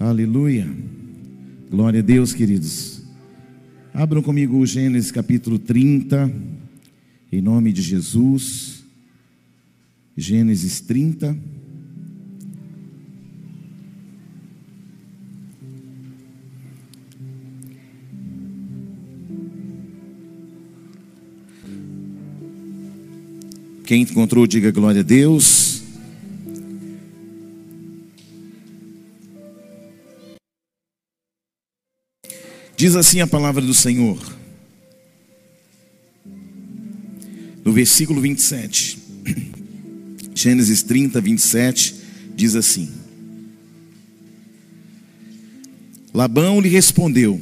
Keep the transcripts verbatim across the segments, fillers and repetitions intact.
Aleluia. Glória a Deus, queridos. Abram comigo o Gênesis capítulo trinta, em nome de Jesus. Gênesis trinta. Quem encontrou, diga glória a Deus. Diz assim a palavra do Senhor, no versículo vinte e sete, Gênesis trinta, vinte e sete, diz assim: Labão lhe respondeu: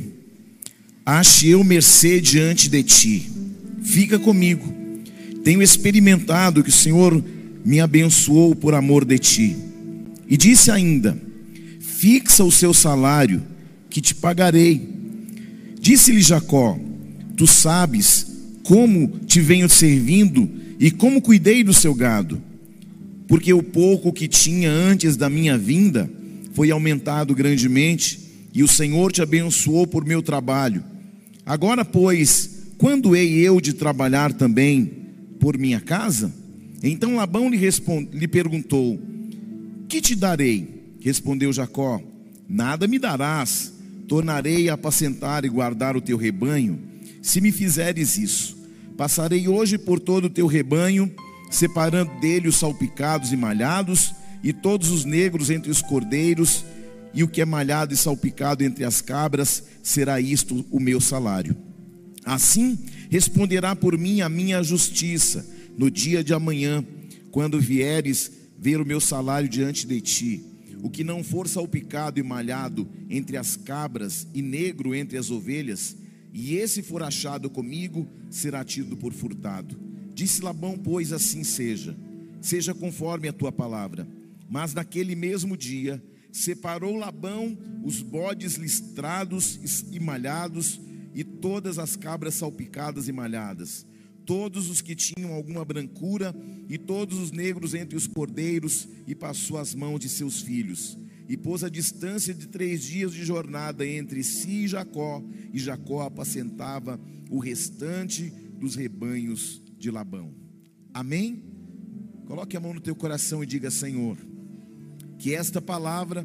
ache eu mercê diante de ti, fica comigo, tenho experimentado que o Senhor me abençoou por amor de ti. E disse ainda: fixa o seu salário, que te pagarei. Disse-lhe Jacó: tu sabes como te venho servindo e como cuidei do seu gado, porque o pouco que tinha antes da minha vinda foi aumentado grandemente, e o Senhor te abençoou por meu trabalho. Agora, pois, quando hei eu de trabalhar também por minha casa? Então Labão lhe, respond... lhe perguntou: que te darei? Respondeu Jacó: nada me darás. Tornarei a apacentar e guardar o teu rebanho, se me fizeres isso. Passarei hoje por todo o teu rebanho, separando dele os salpicados e malhados, e todos os negros entre os cordeiros, e o que é malhado e salpicado entre as cabras, será isto o meu salário. Assim responderá por mim a minha justiça, no dia de amanhã, quando vieres ver o meu salário diante de ti. O que não for salpicado e malhado entre as cabras e negro entre as ovelhas, e esse for achado comigo, será tido por furtado. Disse Labão: pois assim seja, seja conforme a tua palavra. Mas naquele mesmo dia separou Labão os bodes listrados e malhados, e todas as cabras salpicadas e malhadas, todos os que tinham alguma brancura, e todos os negros entre os cordeiros, e passou as mãos de seus filhos, e pôs a distância de três dias de jornada entre si e Jacó, e Jacó apacentava o restante dos rebanhos de Labão. Amém? Coloque a mão no teu coração e diga: Senhor, que esta palavra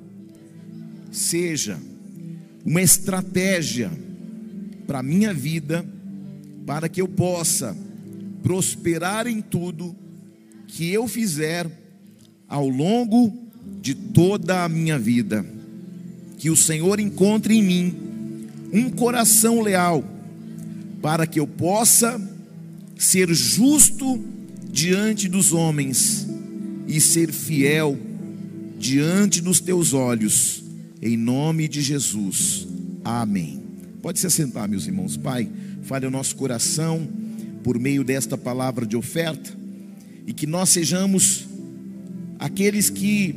seja uma estratégia para a minha vida, para que eu possa prosperar em tudo que eu fizer ao longo de toda a minha vida. Que o Senhor encontre em mim um coração leal, para que eu possa ser justo diante dos homens e ser fiel diante dos teus olhos, em nome de Jesus, amém. Pode se assentar, meus irmãos. Pai, fale ao nosso coração por meio desta palavra de oferta, e que nós sejamos aqueles que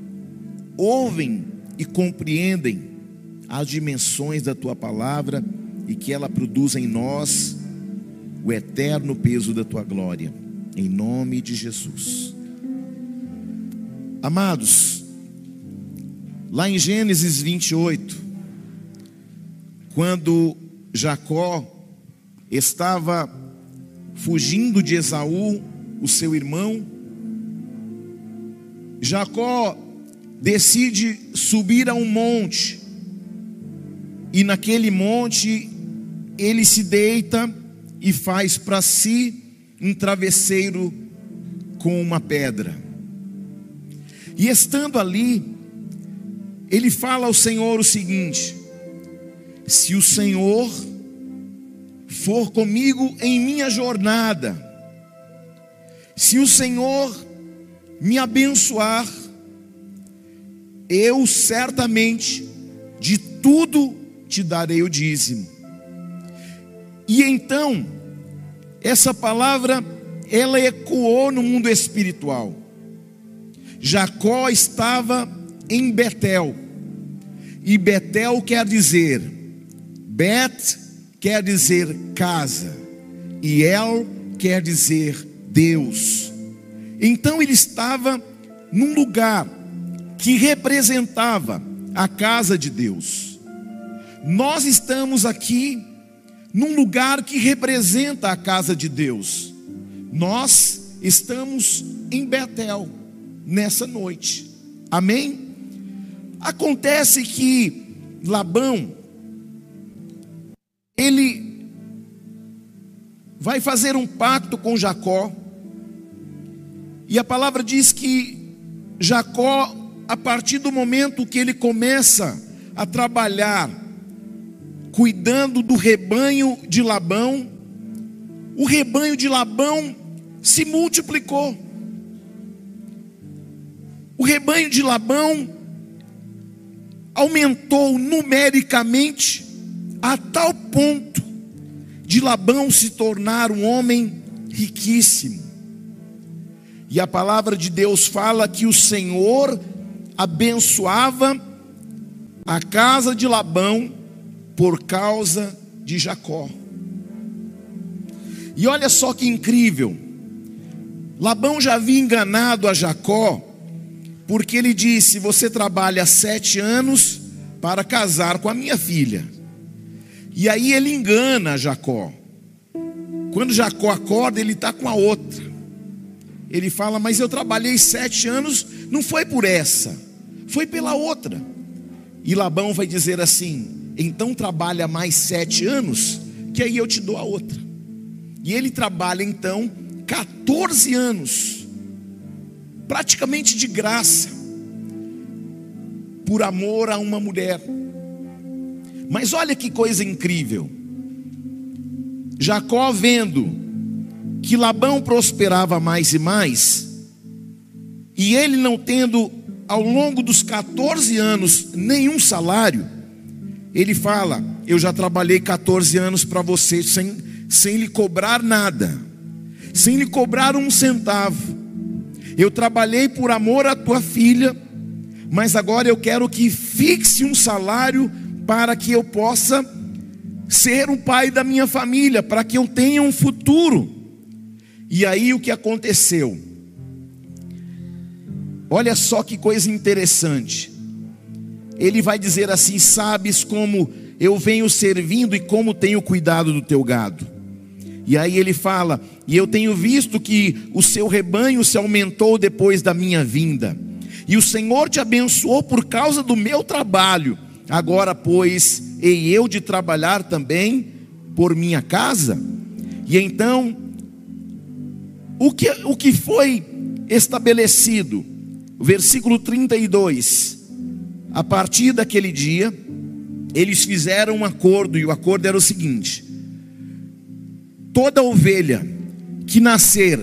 ouvem e compreendem as dimensões da tua palavra, e que ela produza em nós o eterno peso da tua glória, em nome de Jesus. Amados, lá em Gênesis vinte e oito, quando Jacó estava fugindo de Esaú, o seu irmão, Jacó decide subir a um monte, e naquele monte ele se deita e faz para si um travesseiro com uma pedra. E estando ali, ele fala ao Senhor o seguinte: se o Senhor for comigo em minha jornada, se o Senhor me abençoar, eu certamente de tudo te darei o dízimo. E então essa palavra, ela ecoou no mundo espiritual. Jacó estava em Betel, e Betel quer dizer, Bet quer dizer casa, e El quer dizer Deus. Então ele estava num lugar que representava a casa de Deus. Nós estamos aqui num lugar que representa a casa de Deus. Nós estamos em Betel nessa noite. Amém? Acontece que Labão, ele vai fazer um pacto com Jacó. E a palavra diz que Jacó, a partir do momento que ele começa a trabalhar, cuidando do rebanho de Labão, o rebanho de Labão se multiplicou. O rebanho de Labão aumentou numericamente a tal ponto de Labão se tornar um homem riquíssimo. E a palavra de Deus fala que o Senhor abençoava a casa de Labão por causa de Jacó. E olha só que incrível, Labão já havia enganado a Jacó, porque ele disse: você trabalha sete anos para casar com a minha filha. E aí ele engana Jacó. Quando Jacó acorda, ele está com a outra. Ele fala: mas eu trabalhei sete anos, não foi por essa, foi pela outra. E Labão vai dizer assim: então trabalha mais sete anos, que aí eu te dou a outra. E ele trabalha então quatorze anos, praticamente de graça, por amor a uma mulher. Mas olha que coisa incrível. Jacó, vendo que Labão prosperava mais e mais, e ele não tendo ao longo dos quatorze anos nenhum salário, ele fala: eu já trabalhei quatorze anos para você sem, sem lhe cobrar nada, sem lhe cobrar um centavo. Eu trabalhei por amor à tua filha, mas agora eu quero que fixe um salário para que eu possa ser o pai da minha família, para que eu tenha um futuro. E aí o que aconteceu? Olha só que coisa interessante. Ele vai dizer assim: sabes como eu venho servindo e como tenho cuidado do teu gado. E aí ele fala: e eu tenho visto que o seu rebanho se aumentou depois da minha vinda, e o Senhor te abençoou por causa do meu trabalho. Agora, pois, hei eu de trabalhar também por minha casa? E então, o que, o que foi estabelecido? O versículo trinta e dois. A partir daquele dia, eles fizeram um acordo, e o acordo era o seguinte: toda ovelha que nascer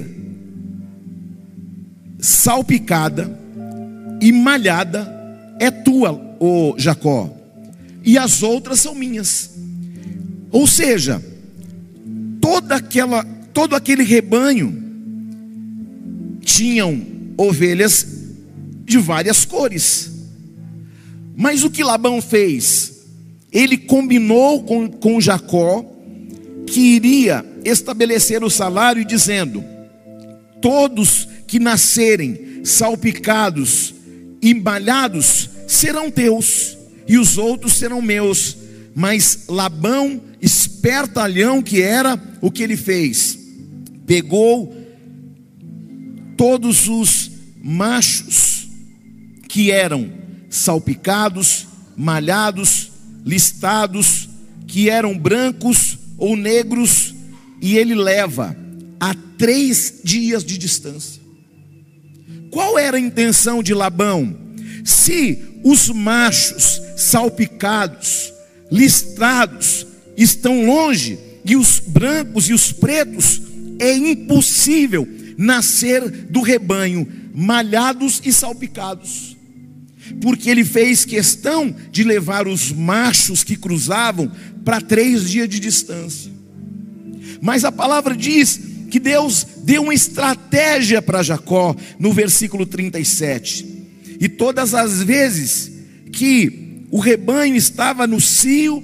salpicada e malhada é tua, ô Jacó, e as outras são minhas. Ou seja, toda aquela, todo aquele rebanho tinham ovelhas de várias cores. Mas o que Labão fez? Ele combinou com, com Jacó que iria estabelecer o salário, dizendo: todos que nascerem salpicados e malhados serão teus, e os outros serão meus. Mas Labão, espertalhão que era, o que ele fez? Pegou todos os machos que eram salpicados, malhados, listados, que eram brancos ou negros, e ele leva a três dias de distância. Qual era a intenção de Labão? Se os machos salpicados, listrados, estão longe, e os brancos e os pretos, é impossível nascer do rebanho malhados e salpicados, porque ele fez questão de levar os machos que cruzavam para três dias de distância. Mas a palavra diz que Deus deu uma estratégia para Jacó no versículo trinta e sete. E todas as vezes que o rebanho estava no cio,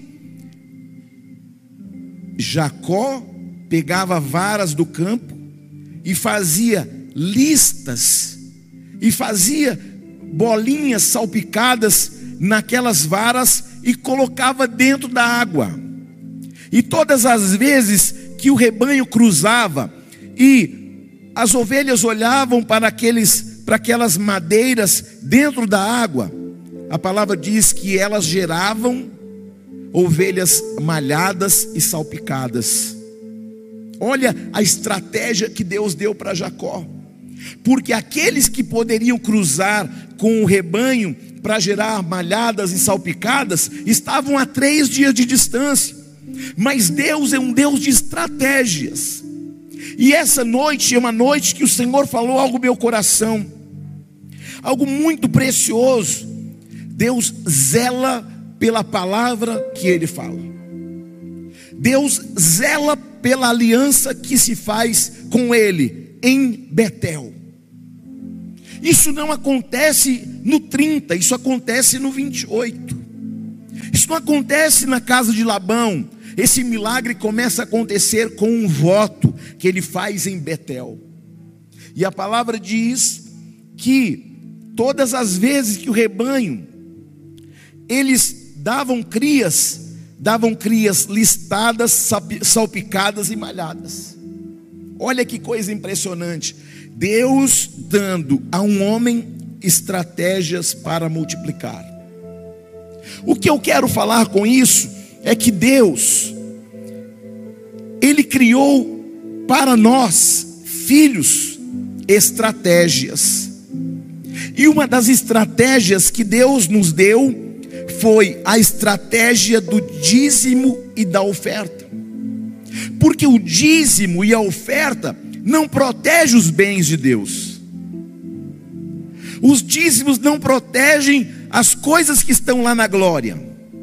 Jacó pegava varas do campo e fazia listas, e fazia bolinhas salpicadas naquelas varas e colocava dentro da água. E todas as vezes que o rebanho cruzava e as ovelhas olhavam para, aqueles, para aquelas madeiras dentro da água, a palavra diz que elas geravam ovelhas malhadas e salpicadas. Olha a estratégia que Deus deu para Jacó, porque aqueles que poderiam cruzar com o rebanho para gerar malhadas e salpicadas estavam a três dias de distância. Mas Deus é um Deus de estratégias. E essa noite é uma noite que o Senhor falou algo no meu coração, algo muito precioso. Deus zela pela palavra que Ele fala. Deus zela pela aliança que se faz com Ele em Betel. Isso não acontece no trinta, isso acontece no vinte e oito. Isso não acontece na casa de Labão. Esse milagre começa a acontecer com um voto que ele faz em Betel. E a palavra diz que todas as vezes que o rebanho, eles davam crias, davam crias listadas, salpicadas e malhadas. Olha que coisa impressionante. Deus dando a um homem estratégias para multiplicar. O que eu quero falar com isso é que Deus, Ele criou para nós, filhos, estratégias. E uma das estratégias que Deus nos deu foi a estratégia do dízimo e da oferta. Porque o dízimo e a oferta não protegem os bens de Deus. Os dízimos não protegem as coisas que estão lá na glória.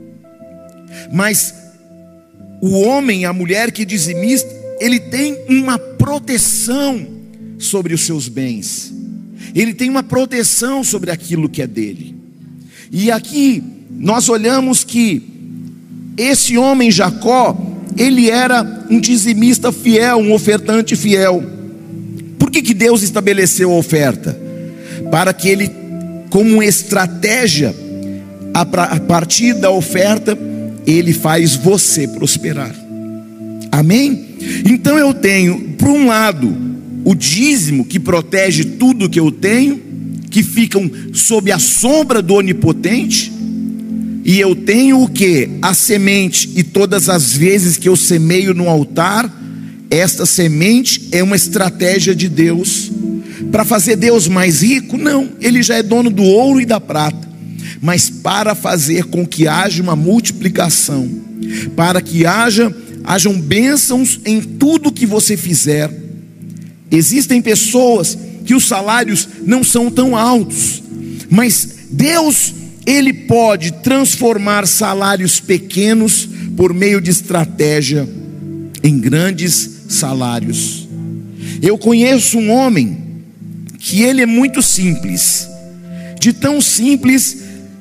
Mas o homem, a mulher que dizimista, ele tem uma proteção sobre os seus bens. Ele tem uma proteção sobre aquilo que é dele. E aqui nós olhamos que esse homem Jacó, ele era um dizimista fiel, um ofertante fiel. Por que que Deus estabeleceu a oferta? Para que ele, como estratégia, a partir da oferta, Ele faz você prosperar. Amém? Então eu tenho, por um lado, o dízimo que protege tudo que eu tenho, que ficam sob a sombra do onipotente. E eu tenho o que? A semente. E todas as vezes que eu semeio no altar, esta semente é uma estratégia de Deus para fazer Deus mais rico? Não, Ele já é dono do ouro e da prata. Mas para fazer com que haja uma multiplicação, para que haja hajam bênçãos em tudo que você fizer. Existem pessoas que os salários não são tão altos, mas Deus, Ele pode transformar salários pequenos por meio de estratégia em grandes salários. Eu conheço um homem que ele é muito simples, de tão simples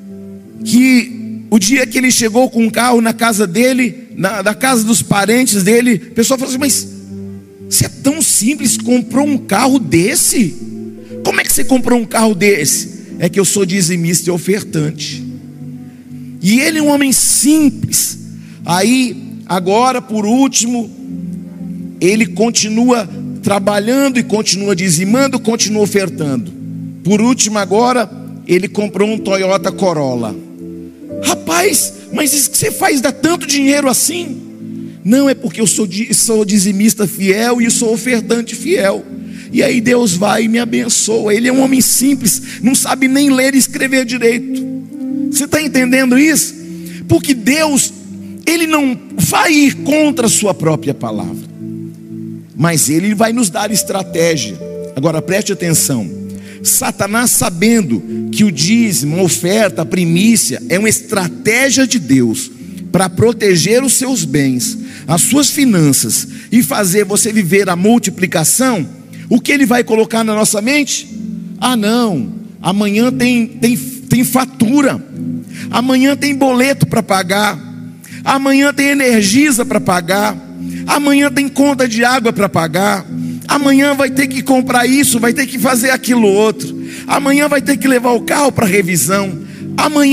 que o dia que ele chegou com um carro na casa dele, na, na casa dos parentes dele, o pessoal falou assim: mas você é tão simples, comprou um carro desse? Como é que você comprou um carro desse? É que eu sou dizimista e ofertante. E ele é um homem simples. Aí, agora por último, ele continua trabalhando e continua dizimando, continua ofertando. Por último agora, ele comprou um Toyota Corolla. Rapaz, mas isso que você faz dá tanto dinheiro assim? Não, é porque eu sou, sou dizimista fiel e sou ofertante fiel. E aí Deus vai e me abençoa. Ele é um homem simples, não sabe nem ler e escrever direito. Você está entendendo isso? Porque Deus, Ele não vai ir contra a sua própria palavra, mas Ele vai nos dar estratégia. Agora preste atenção. Satanás, sabendo que o dízimo, a oferta, a primícia é uma estratégia de Deus para proteger os seus bens, as suas finanças e fazer você viver a multiplicação, o que ele vai colocar na nossa mente? Ah não, amanhã tem, tem, tem fatura, amanhã tem boleto para pagar, amanhã tem Energisa para pagar, amanhã tem conta de água para pagar, amanhã vai ter que comprar isso, vai ter que fazer aquilo outro, amanhã vai ter que levar o carro para revisão, amanhã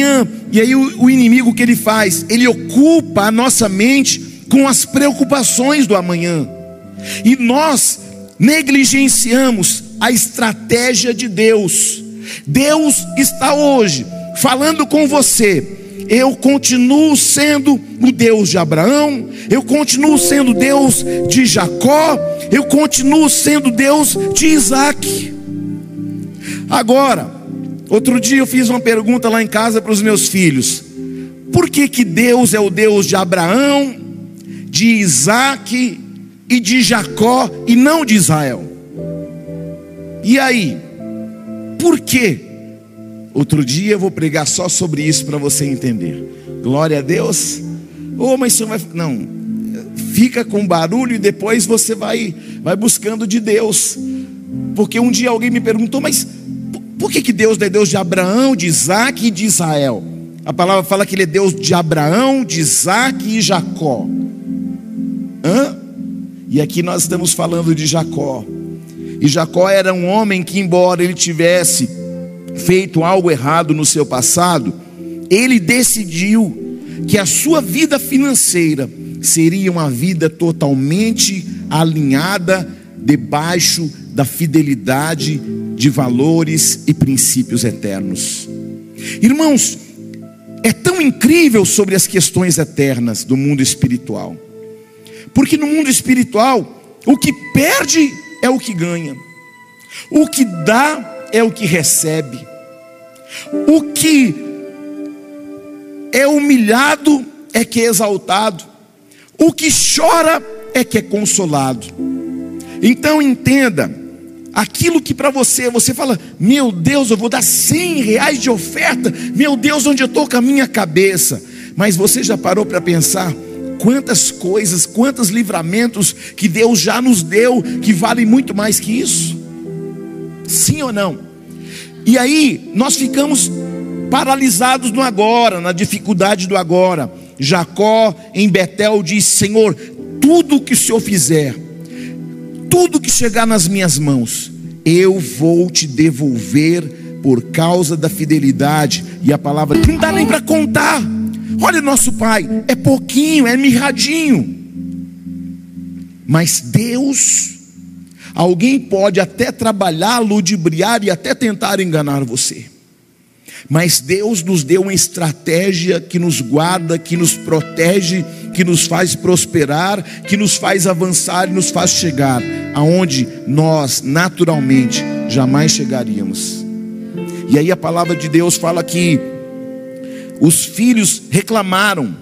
E aí o, o inimigo, o que ele faz? Ele ocupa a nossa mente com as preocupações do amanhã. E nós negligenciamos a estratégia de Deus. Deus está hoje falando com você: eu continuo sendo o Deus de Abraão, eu continuo sendo Deus de Jacó, eu continuo sendo Deus de Isaac. Agora, outro dia eu fiz uma pergunta lá em casa para os meus filhos: por que que Deus é o Deus de Abraão, de Isaac e de Jacó e não de Israel? E aí, por quê? Outro dia eu vou pregar só sobre isso para você entender. Glória a Deus. Oh, mas você vai... Não, fica com barulho e depois você vai, vai buscando de Deus. Porque um dia alguém me perguntou: mas por que que Deus é Deus de Abraão, de Isaac e de Israel? A palavra fala que Ele é Deus de Abraão, de Isaac e Jacó. Hã? E aqui nós estamos falando de Jacó. E Jacó era um homem que, embora ele tivesse feito algo errado no seu passado, ele decidiu que a sua vida financeira seria uma vida totalmente alinhada debaixo da fidelidade de valores e princípios eternos. Irmãos, é tão incrível sobre as questões eternas do mundo espiritual, porque no mundo espiritual o que perde é o que ganha, o que dá é o que recebe, o que é humilhado é que é exaltado, o que chora é que é consolado. Então entenda, aquilo que para você, você fala: meu Deus, eu vou dar cem reais de oferta, meu Deus, onde eu estou com a minha cabeça? Mas você já parou para pensar quantas coisas, quantos livramentos que Deus já nos deu, que valem muito mais que isso? Sim ou não? E aí nós ficamos paralisados no agora, na dificuldade do agora. Jacó em Betel disse: Senhor, tudo que o Senhor fizer, tudo que chegar nas minhas mãos, eu vou te devolver por causa da fidelidade. E a palavra não dá nem para contar. Olha, nosso pai é pouquinho, é mirradinho, mas Deus, alguém pode até trabalhar, ludibriar e até tentar enganar você, mas Deus nos deu uma estratégia que nos guarda, que nos protege, que nos faz prosperar, que nos faz avançar e nos faz chegar aonde nós naturalmente jamais chegaríamos. E aí a palavra de Deus fala que os filhos reclamaram,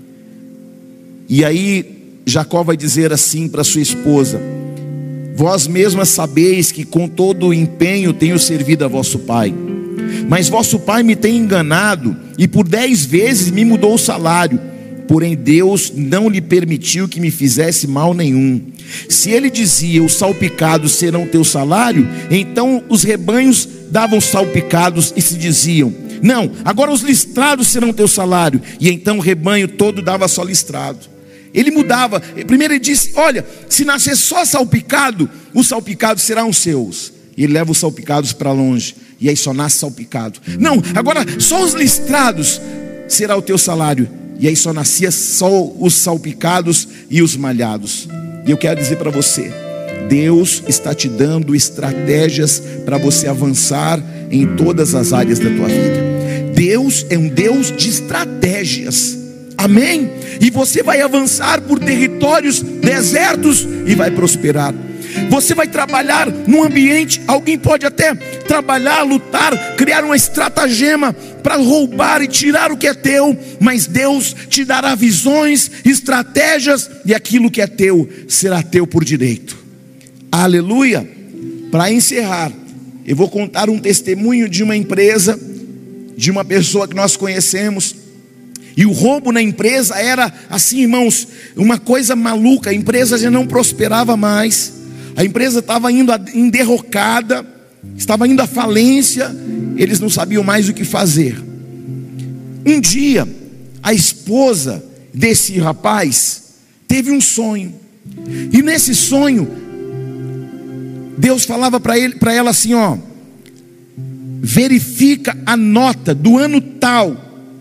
e aí Jacó vai dizer assim para sua esposa: vós mesmas sabeis que com todo o empenho tenho servido a vosso pai, mas vosso pai me tem enganado e por dez vezes me mudou o salário. Porém Deus não lhe permitiu que me fizesse mal nenhum. Se ele dizia: os salpicados serão teu salário, então os rebanhos davam salpicados e se diziam: não, agora os listrados serão teu salário. E então o rebanho todo dava só listrado. Ele mudava. Primeiro ele disse: olha, se nascer só salpicado, os salpicados serão seus. E ele leva os salpicados para longe, e aí só nasce salpicado. Não, agora só os listrados será o teu salário. E aí só nascia só os salpicados e os malhados. E eu quero dizer para você: Deus está te dando estratégias para você avançar em todas as áreas da tua vida. Deus é um Deus de estratégias. Amém? E você vai avançar por territórios desertos e vai prosperar. Você vai trabalhar num ambiente, alguém pode até trabalhar, lutar, criar uma estratagema para roubar e tirar o que é teu, mas Deus te dará visões, estratégias, e aquilo que é teu será teu por direito. Aleluia. Para encerrar, eu vou contar um testemunho de uma empresa, de uma pessoa que nós conhecemos. E o roubo na empresa era assim, irmãos, uma coisa maluca. A empresa já não prosperava mais, a empresa estava indo em derrocada, estava indo à falência. Eles não sabiam mais o que fazer. Um dia, a esposa desse rapaz teve um sonho, e nesse sonho Deus falava para ele, para ela assim: ó, verifica a nota do ano tal,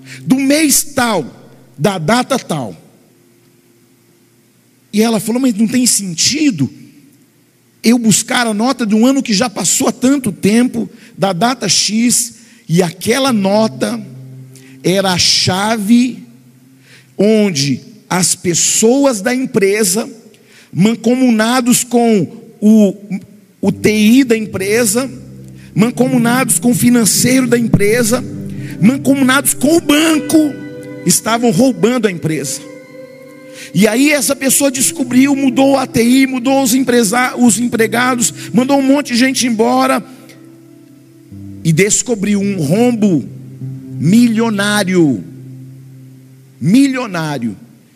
do mês tal, da data tal. E ela falou: mas não tem sentido eu buscar a nota de um ano que já passou há tanto tempo, da data X, e aquela nota era a chave onde as pessoas da empresa, mancomunados com o, o T I da empresa, mancomunados com o financeiro da empresa, mancomunados com o banco, estavam roubando a empresa. E aí essa pessoa descobriu, mudou a T I, mudou os, empresa, os empregados, mandou um monte de gente embora, e descobriu um rombo milionário, milionário.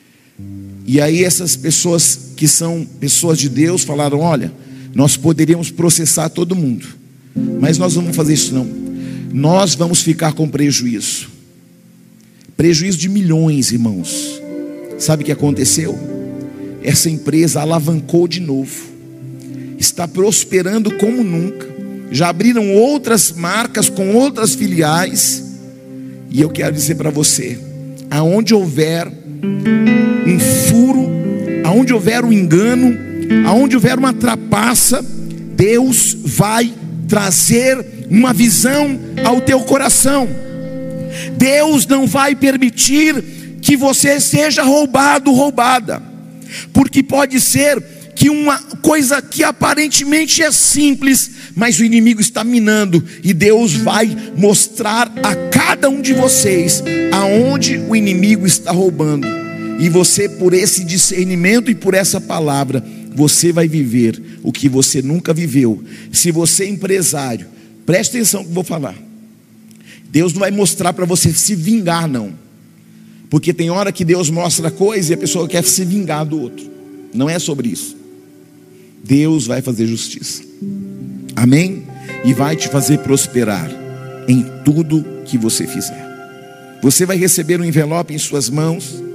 E aí essas pessoas que são pessoas de Deus falaram: olha, nós poderíamos processar todo mundo, mas nós não vamos fazer isso não. Nós vamos ficar com prejuízo. Prejuízo de milhões, irmãos. Sabe o que aconteceu? Essa empresa alavancou de novo, está prosperando como nunca. Já abriram outras marcas com outras filiais. E eu quero dizer para você: aonde houver um furo, aonde houver um engano, aonde houver uma trapaça, Deus vai trazer uma visão ao teu coração. Deus não vai permitir que você seja roubado, roubada, porque pode ser que uma coisa que aparentemente é simples, mas o inimigo está minando, e Deus vai mostrar a cada um de vocês aonde o inimigo está roubando. E você, por esse discernimento e por essa palavra, você vai viver o que você nunca viveu. Se você é empresário, preste atenção no que eu vou falar. Deus não vai mostrar para você se vingar não, porque tem hora que Deus mostra a coisa e a pessoa quer se vingar do outro. Não é sobre isso. Deus vai fazer justiça, amém? E vai te fazer prosperar em tudo que você fizer. Você vai receber um envelope em suas mãos.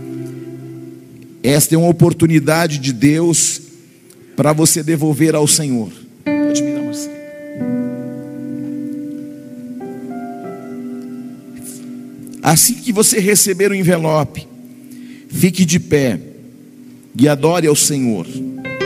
Esta é uma oportunidade de Deus para você devolver ao Senhor. Pode me dar, Marcelo. Assim que você receber o envelope, fique de pé e adore ao Senhor.